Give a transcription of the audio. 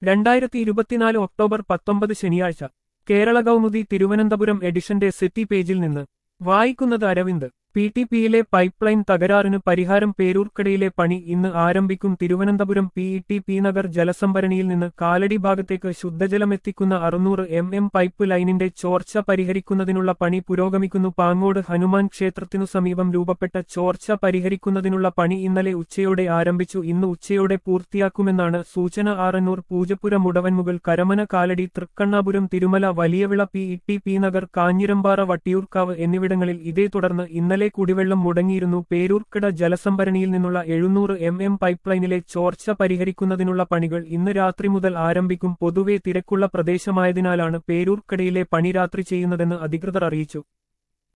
2024 October 19 ശനിയാഴ്ച കേരള കൗമുദി തിരുവനന്തപുരം എഡിഷന്റെ city പേജിൽ നിന്ന് വായിക്കുന്നത് അരവിന്ദ്. PTPയിലെ പൈപ്പ് ലൈൻ തകരാറിന് പരിഹാരം. പേരൂർക്കടയിലെ പണി ഇന്ന് ആരംഭിക്കും. തിരുവനന്തപുരം PTP നഗർ ജലസംഭരണിയിൽ നിന്ന് കാലടി ഭാഗത്തേക്ക് ശുദ്ധജലമെത്തിക്കുന്ന 600 mm പൈപ്പ് ലൈനിന്റെ ചോർച്ച പരിഹരിക്കുന്നതിനുള്ള പണി പുരോഗമിക്കുന്നു. പാങ്ങോട് ഹനുമാൻ ക്ഷേത്രത്തിനു സമീപം രൂപപ്പെട്ട ചോർച്ച പരിഹരിക്കുന്നതിനുള്ള പണി ഇന്നലെ ഉച്ചയോടെ ആരംഭിച്ചു. ഇന്ന് ഉച്ചയോടെ പൂർത്തിയാക്കുമെന്നാണ് സൂചന. ആറന്നൂർ, പൂജപ്പുര, മുടവൻമുകൾ, കരമന, കാലടി, തൃക്കണ്ണാപുരം, തിരുമല, വലിയവിള, PTP നഗർ, കാഞ്ഞിരമ്പാറ, വട്ടിയൂർക്കാവ് എന്നിവിടങ്ങളിൽ ഇതേ തുടർന്ന് ഇന്നലെ കുടിവെള്ളം മുടങ്ങിയിരുന്നു. പേരൂർക്കട ജലസംഭരണിയിൽ നിന്നുള്ള 700 mm പൈപ്പ് ലൈനിലെ ചോർച്ച പരിഹരിക്കുന്നതിനുള്ള പണികൾ ഇന്ന് രാത്രി മുതൽ ആരംഭിക്കും. പൊതുവെ തിരക്കുള്ള പ്രദേശമായതിനാലാണ് പേരൂർക്കടയിലെ പണി രാത്രി ചെയ്യുന്നതെന്ന് അധികൃതർ അറിയിച്ചു.